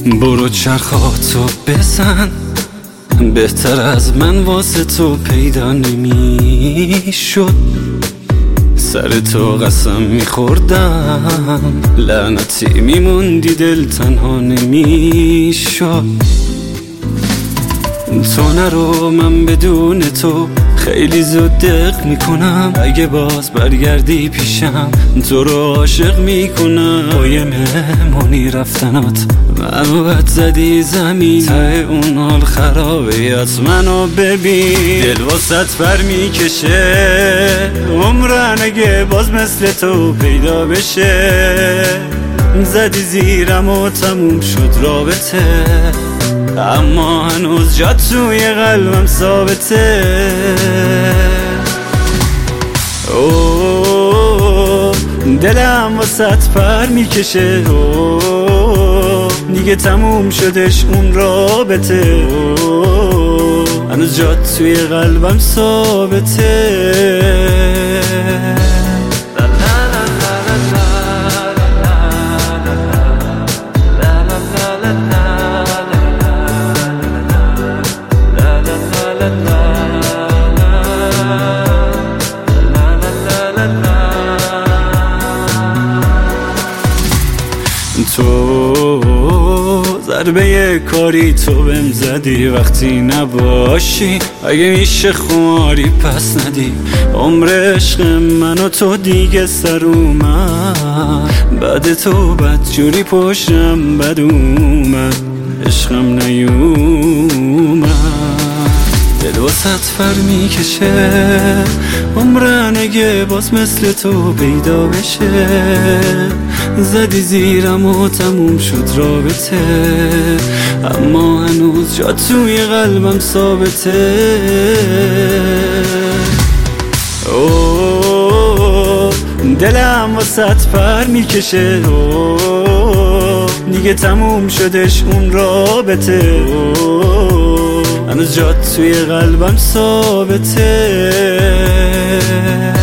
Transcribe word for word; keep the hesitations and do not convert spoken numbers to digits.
برو چرخاتو بزن، بهتر از من واسه تو پیدا نمیشد. سر تو قسم میخوردم، لعنتی میموندی دل تنها نمیشد. تو نرو، من بدون تو خیلی زود دق میکنم. اگه باز برگردی پیشم تو رو عاشق میکنم. پای مهمونی رفتنات منو بد زدی زمین، ته اون حال خرابه از منو ببین. دل واسط پر میکشه عمرن اگه باز مثل تو پیدا بشه. زدی زیرم و تموم شد رابطه، اما هنوز جا توی قلبم ثابته. اوه دلم واسط پر میکشه، اوه دیگه تموم شدش اون رابطه. اوه هنوز جا توی قلبم ثابته. تو ضربه کاری تو بهم زدی وقتی نباشی. اگه میشه خماری پس ندی، عمر عشق من و تو دیگه سر اومد. بعد تو بدجوری پشتم بد اومد، عشقم نیومد. دل واسط پر میکشه عمرن اگه باز مثل تو پیدا بشه. زدی زیرم و تموم شد رابطه، اما هنوز جا توی قلبم ثابته. اوه دلم واسط پر میکشه، اوه دیگه تموم شدش اون رابطه. اوه هنوز جا توی قلبم ثابته.